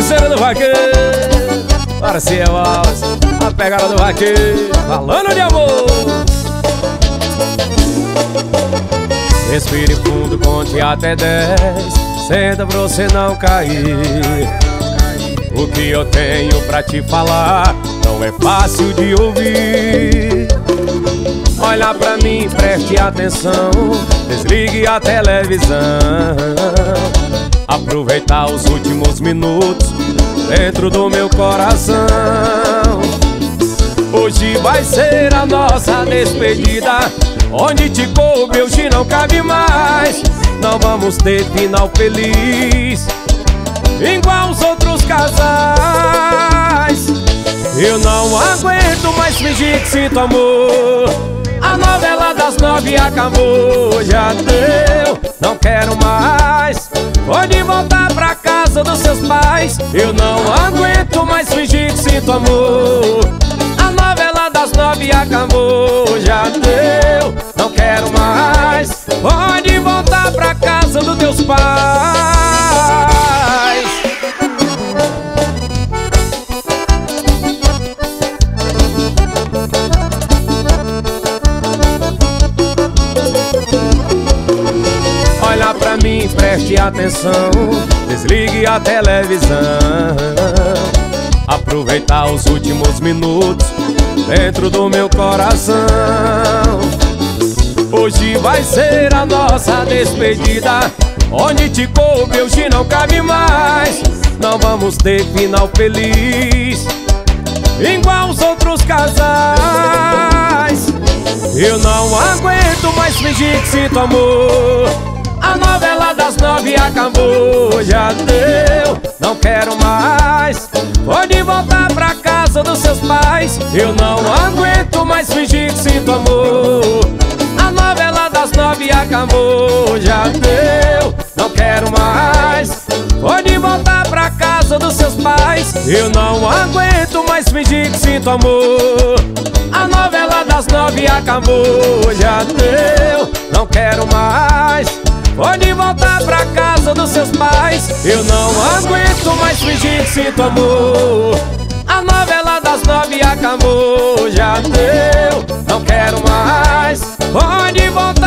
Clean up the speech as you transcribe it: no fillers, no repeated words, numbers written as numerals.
parceiro do vaqueiro, Marcinha Valls, a pegada do vaqueiro, falando de amor. Respire fundo, conte até 10, senta pra você não cair. O que eu tenho pra te falar não é fácil de ouvir. Olha pra mim, preste atenção, desligue a televisão. Aproveitar os últimos minutos dentro do meu coração. Hoje vai ser a nossa despedida, onde te coube hoje não cabe mais. Não vamos ter final feliz igual os outros casais. Eu não aguento mais fingir que sinto amor. A novela das 9 acabou, já deu, não quero mais. Pode voltar pra casa dos seus pais. Eu não aguento mais fingir que sinto amor. A novela das 9 acabou, já deu, não quero mais. Pode voltar pra casa dos teus pais. Olha pra mim, preste atenção, desligue a televisão. Aproveitar os últimos minutos dentro do meu coração. Hoje vai ser a nossa despedida, onde te coube hoje não cabe mais. Não vamos ter final feliz igual os outros casais. Eu não aguento mais fingir que sinto amor. A novela das 9 acabou, já deu, não quero mais. Pode voltar pra casa dos seus pais. Eu não aguento mais fingir que sinto amor. A novela das 9 acabou, já deu, não quero mais. Pode voltar pra casa dos seus pais. Eu não aguento mais fingir que sinto amor. A novela das 9 acabou, já deu, não quero mais. Pode voltar pra casa dos seus pais. Eu não aguento mais fingir que sinto amor. A novela das 9 acabou, já deu, não quero mais. Pode voltar